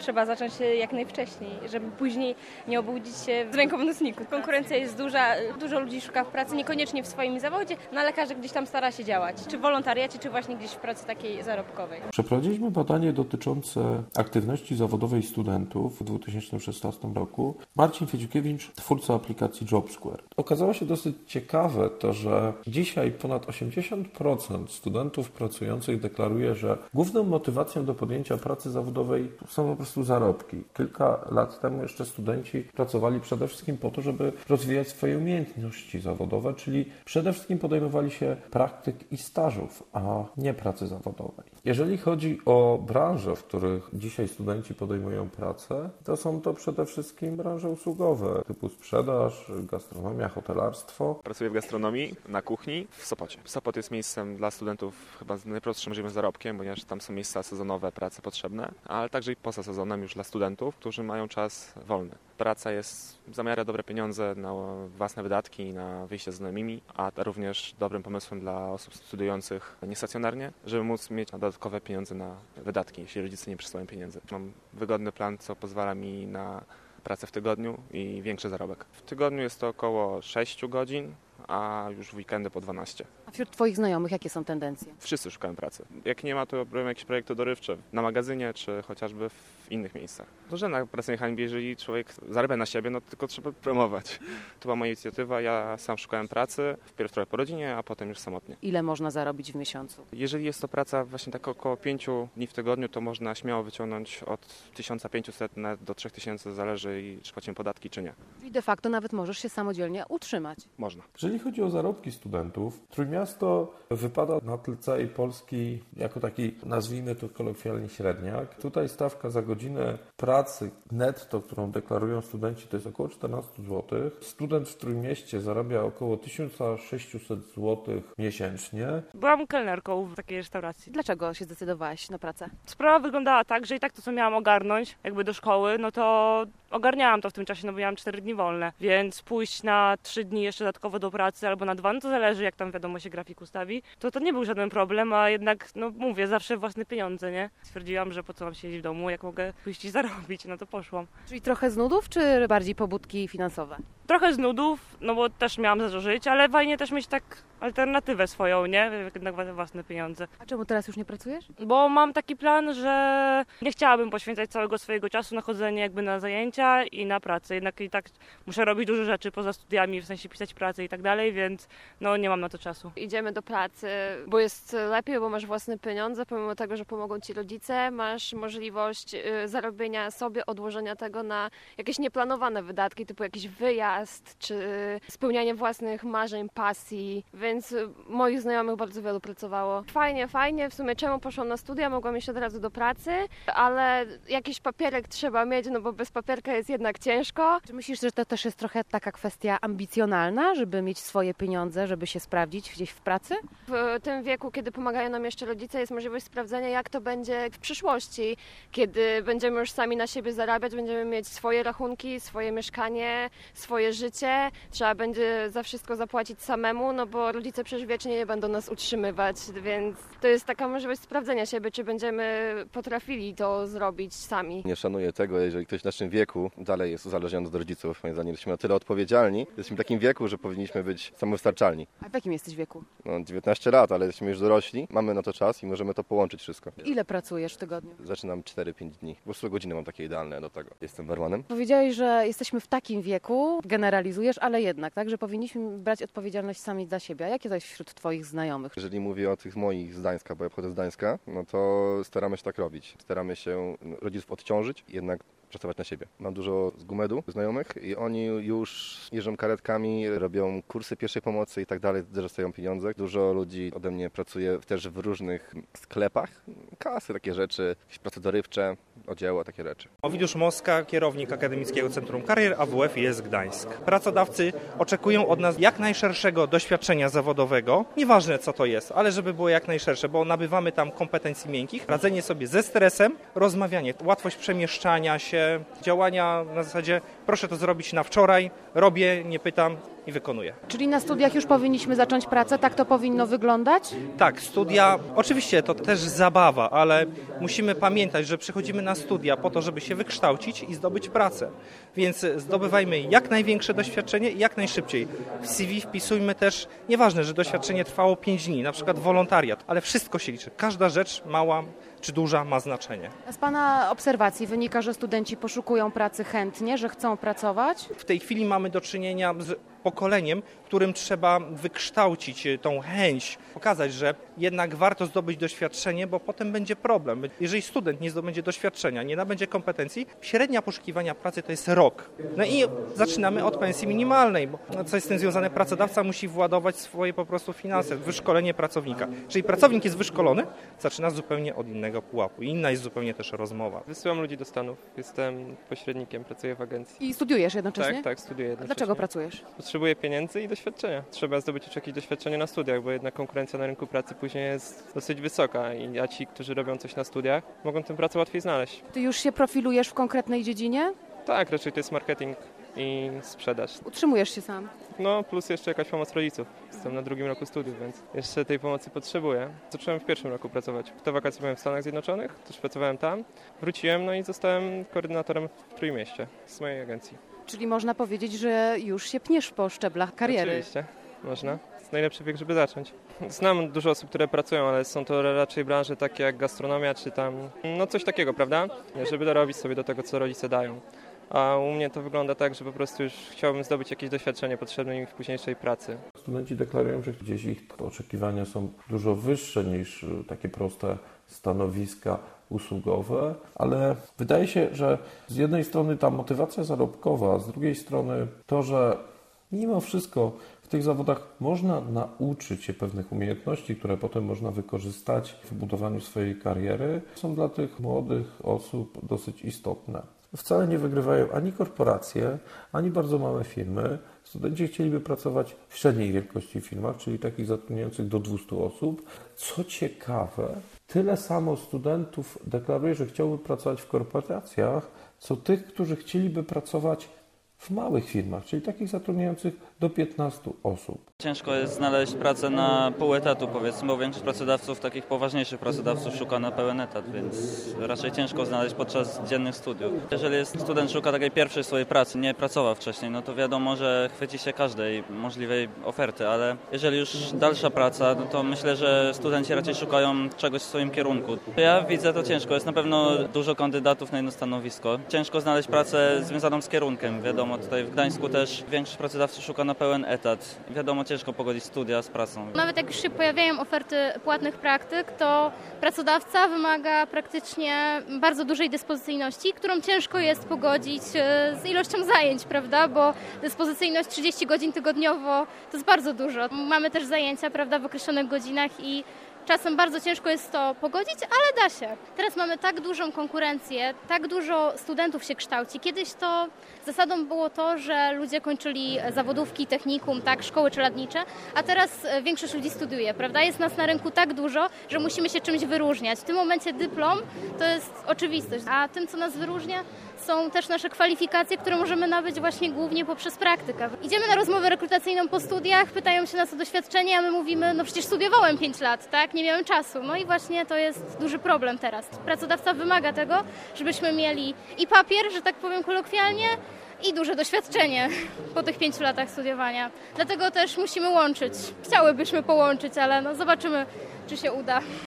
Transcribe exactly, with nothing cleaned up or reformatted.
Trzeba zacząć jak najwcześniej, żeby później nie obudzić się z ręką w nocniku. Konkurencja jest duża, dużo ludzi szuka w pracy, niekoniecznie w swoim zawodzie, no ale każdy gdzieś tam stara się działać, czy w wolontariacie, czy właśnie gdzieś w pracy takiej zarobkowej. Przeprowadziliśmy badanie dotyczące aktywności zawodowej studentów w dwa tysiące szesnastym roku. Marcin Fiedziukiewicz, twórca aplikacji JobSquare. Okazało się dosyć ciekawe to, że dzisiaj ponad osiemdziesiąt procent studentów pracujących deklaruje, że główną motywacją do podjęcia pracy zawodowej są po prostu zarobki. Kilka lat temu jeszcze studenci pracowali przede wszystkim po to, żeby rozwijać swoje umiejętności zawodowe, czyli przede wszystkim podejmowali się praktyk i stażów, a nie pracy zawodowej. Jeżeli chodzi o branże, w których dzisiaj studenci podejmują pracę, to są to przede wszystkim branże usługowe, typu sprzedaż, gastronomia, hotelarstwo. Pracuję w gastronomii, na kuchni w Sopocie. Sopot jest miejscem dla studentów chyba z najprostszym możliwym zarobkiem, ponieważ tam są miejsca sezonowe, prace potrzebne, ale także i poza sezonem już dla studentów, którzy mają czas wolny. Praca jest za miarę dobre pieniądze na własne wydatki, na wyjście z znajomymi, a również dobrym pomysłem dla osób studiujących niestacjonarnie, żeby móc mieć dodatkowe pieniądze na wydatki, jeśli rodzice nie przysyłają pieniędzy. Mam wygodny plan, co pozwala mi na pracę w tygodniu i większy zarobek. W tygodniu jest to około sześć godzin, a już w weekendy po dwanaście. A wśród Twoich znajomych jakie są tendencje? Wszyscy szukają pracy. Jak nie ma, to robią jakieś projekty dorywcze na magazynie, czy chociażby w innych miejscach. To żadna praca nie hańbi, jeżeli człowiek zarabia na siebie, no tylko trzeba promować. To była moja inicjatywa, ja sam szukałem pracy, wpierw trochę po rodzinie, a potem już samotnie. Ile można zarobić w miesiącu? Jeżeli jest to praca właśnie tak około pięciu dni w tygodniu, to można śmiało wyciągnąć od tysiąc pięćset net do trzech tysięcy, zależy i czy płacimy podatki, czy nie. Czyli de facto nawet możesz się samodzielnie utrzymać. Można. Jeżeli chodzi o zarobki studentów, Trójmiasto wypada na tle całej Polski jako taki, nazwijmy to kolokwialnie, średniak. Tutaj stawka za godzinę pracy netto, którą deklarują studenci, to jest około czternaście złotych. Student w Trójmieście zarabia około tysiąc sześćset złotych miesięcznie. Byłam kelnerką w takiej restauracji. Dlaczego się zdecydowałaś na pracę? Sprawa wyglądała tak, że i tak to, co miałam ogarnąć jakby do szkoły, no to ogarniałam to w tym czasie, no bo miałam cztery dni wolne, więc pójść na trzy dni jeszcze dodatkowo do pracy albo na dwa, no to zależy, jak tam wiadomo się grafik ustawi, to to nie był żaden problem, a jednak, no mówię, zawsze własne pieniądze, nie? Stwierdziłam, że po co mam siedzieć w domu, jak mogę pójść i zarobić, no to poszłam. Czyli trochę z nudów, czy bardziej pobudki finansowe? Trochę z nudów, no bo też miałam za co żyć, ale fajnie też mieć tak alternatywę swoją, nie? Jednak własne pieniądze. A czemu teraz już nie pracujesz? Bo mam taki plan, że nie chciałabym poświęcać całego swojego czasu na chodzenie jakby na zajęcia i na pracę. Jednak i tak muszę robić dużo rzeczy poza studiami, w sensie pisać pracę i tak dalej, więc no nie mam na to czasu. Idziemy do pracy, bo jest lepiej, bo masz własne pieniądze, pomimo tego, że pomogą ci rodzice, masz możliwość zarobienia sobie, odłożenia tego na jakieś nieplanowane wydatki, typu jakiś wyjazd, czy spełnianie własnych marzeń, pasji, więc moich znajomych bardzo wielu pracowało. Fajnie, fajnie, w sumie czemu poszłam na studia, mogłam iść od razu do pracy, ale jakiś papierek trzeba mieć, no bo bez papierka jest jednak ciężko. Czy myślisz, że to też jest trochę taka kwestia ambicjonalna, żeby mieć swoje pieniądze, żeby się sprawdzić gdzieś w pracy? W tym wieku, kiedy pomagają nam jeszcze rodzice, jest możliwość sprawdzenia, jak to będzie w przyszłości, kiedy będziemy już sami na siebie zarabiać, będziemy mieć swoje rachunki, swoje mieszkanie, swoje życie, trzeba będzie za wszystko zapłacić samemu, no bo rodzice przecież wiecznie nie będą nas utrzymywać, więc to jest taka możliwość sprawdzenia siebie, czy będziemy potrafili to zrobić sami. Nie szanuję tego, jeżeli ktoś w naszym wieku dalej jest uzależniony od rodziców. Moim zdaniem jesteśmy na tyle odpowiedzialni, jesteśmy w takim wieku, że powinniśmy być samowystarczalni. A w jakim jesteś wieku? No, dziewiętnaście lat, ale jesteśmy już dorośli, mamy na to czas i możemy to połączyć wszystko. Ile pracujesz w tygodniu? Zaczynam cztery pięć dni. Po prostu godziny mam takie idealne do tego. Jestem barmanem. Powiedziałeś, że jesteśmy w takim wieku, generalizujesz, ale jednak, tak, że powinniśmy brać odpowiedzialność sami za siebie. A jakie to jest wśród Twoich znajomych? Jeżeli mówię o tych moich z Gdańska, bo ja pochodzę z Gdańska, no to staramy się tak robić. Staramy się rodziców odciążyć, jednak pracować na siebie. Mam dużo z Gumedu znajomych i oni już jeżdżą karetkami, robią kursy pierwszej pomocy i tak dalej, dostają pieniądze. Dużo ludzi ode mnie pracuje też w różnych sklepach, kasy, takie rzeczy, jakieś prace dorywcze, odzieło, takie rzeczy. Owidiusz Moska, kierownik Akademickiego Centrum Karier A W F jest Gdańsk. Pracodawcy oczekują od nas jak najszerszego doświadczenia zawodowego, nieważne co to jest, ale żeby było jak najszersze, bo nabywamy tam kompetencji miękkich, radzenie sobie ze stresem, rozmawianie, łatwość przemieszczania się, działania na zasadzie proszę to zrobić na wczoraj, robię, nie pytam, i wykonuje. Czyli na studiach już powinniśmy zacząć pracę, tak to powinno wyglądać? Tak, studia, oczywiście to też zabawa, ale musimy pamiętać, że przychodzimy na studia po to, żeby się wykształcić i zdobyć pracę. Więc zdobywajmy jak największe doświadczenie i jak najszybciej. W C V wpisujmy też, nieważne, że doświadczenie trwało pięć dni, na przykład wolontariat, ale wszystko się liczy. Każda rzecz, mała czy duża, ma znaczenie. Z Pana obserwacji wynika, że studenci poszukują pracy chętnie, że chcą pracować? W tej chwili mamy do czynienia z pokoleniem, którym trzeba wykształcić tą chęć, pokazać, że jednak warto zdobyć doświadczenie, bo potem będzie problem. Jeżeli student nie zdobędzie doświadczenia, nie nabędzie kompetencji, średnia poszukiwania pracy to jest rok. No i zaczynamy od pensji minimalnej, bo co jest z tym związane, pracodawca musi władować swoje po prostu finanse, wyszkolenie pracownika. Jeżeli pracownik jest wyszkolony, zaczyna zupełnie od innego pułapu. Inna jest zupełnie też rozmowa. Wysyłam ludzi do Stanów, jestem pośrednikiem, pracuję w agencji. I studiujesz jednocześnie? Tak, tak, studiuję jednocześnie. Dlaczego pracujesz? Potrzebuję pieniędzy i doświadczenia. Trzeba zdobyć już jakieś doświadczenie na studiach, bo jednak konkurencja na rynku pracy później jest dosyć wysoka i a ci, którzy robią coś na studiach, mogą tę pracę łatwiej znaleźć. Ty już się profilujesz w konkretnej dziedzinie? Tak, raczej to jest marketing i sprzedaż. Utrzymujesz się sam? No, plus jeszcze jakaś pomoc rodziców. Jestem na drugim roku studiów, więc jeszcze tej pomocy potrzebuję. Zacząłem w pierwszym roku pracować. W te wakacje byłem w Stanach Zjednoczonych, też pracowałem tam. Wróciłem, no i zostałem koordynatorem w Trójmieście z mojej agencji. Czyli można powiedzieć, że już się pniesz po szczeblach kariery. Oczywiście, można. To jest najlepszy wiek, żeby zacząć. Znam dużo osób, które pracują, ale są to raczej branże takie jak gastronomia, czy tam, no coś takiego, prawda? Żeby dorobić sobie do tego, co rodzice dają. A u mnie to wygląda tak, że po prostu już chciałbym zdobyć jakieś doświadczenie potrzebne mi w późniejszej pracy. Studenci deklarują, że gdzieś ich oczekiwania są dużo wyższe niż takie proste stanowiska usługowe, ale wydaje się, że z jednej strony ta motywacja zarobkowa, a z drugiej strony to, że mimo wszystko w tych zawodach można nauczyć się pewnych umiejętności, które potem można wykorzystać w budowaniu swojej kariery, są dla tych młodych osób dosyć istotne. Wcale nie wygrywają ani korporacje, ani bardzo małe firmy. Studenci chcieliby pracować w średniej wielkości firmach, czyli takich zatrudniających do dwieście osób. Co ciekawe, tyle samo studentów deklaruje, że chciałby pracować w korporacjach, co tych, którzy chcieliby pracować w małych firmach, czyli takich zatrudniających do piętnastu osób. Ciężko jest znaleźć pracę na pół etatu, powiedzmy, bo większość pracodawców, takich poważniejszych pracodawców szuka na pełen etat, więc raczej ciężko znaleźć podczas dziennych studiów. Jeżeli jest student szuka takiej pierwszej swojej pracy, nie pracował wcześniej, no to wiadomo, że chwyci się każdej możliwej oferty, ale jeżeli już dalsza praca, no to myślę, że studenci raczej szukają czegoś w swoim kierunku. Ja widzę to ciężko, jest na pewno dużo kandydatów na jedno stanowisko. Ciężko znaleźć pracę związaną z kierunkiem, wiadomo, tutaj w Gdańsku też większość pracodawców szuka na pełen etat. Wiadomo, ciężko pogodzić studia z pracą. Nawet jak już się pojawiają oferty płatnych praktyk, to pracodawca wymaga praktycznie bardzo dużej dyspozycyjności, którą ciężko jest pogodzić z ilością zajęć, prawda? Bo dyspozycyjność trzydzieści godzin tygodniowo to jest bardzo dużo. Mamy też zajęcia, prawda, w określonych godzinach i czasem bardzo ciężko jest to pogodzić, ale da się. Teraz mamy tak dużą konkurencję, tak dużo studentów się kształci. Kiedyś to zasadą było to, że ludzie kończyli zawodówki, technikum, tak, szkoły czeladnicze, a teraz większość ludzi studiuje, prawda? Jest nas na rynku tak dużo, że musimy się czymś wyróżniać. W tym momencie dyplom to jest oczywistość, a tym, co nas wyróżnia, są też nasze kwalifikacje, które możemy nabyć właśnie głównie poprzez praktykę. Idziemy na rozmowę rekrutacyjną po studiach, pytają się nas o doświadczenie, a my mówimy, no przecież studiowałem pięć lat, tak? Nie miałem czasu. No i właśnie to jest duży problem teraz. Pracodawca wymaga tego, żebyśmy mieli i papier, że tak powiem kolokwialnie, i duże doświadczenie po tych pięciu latach studiowania. Dlatego też musimy łączyć. Chciałybyśmy połączyć, ale no zobaczymy, czy się uda.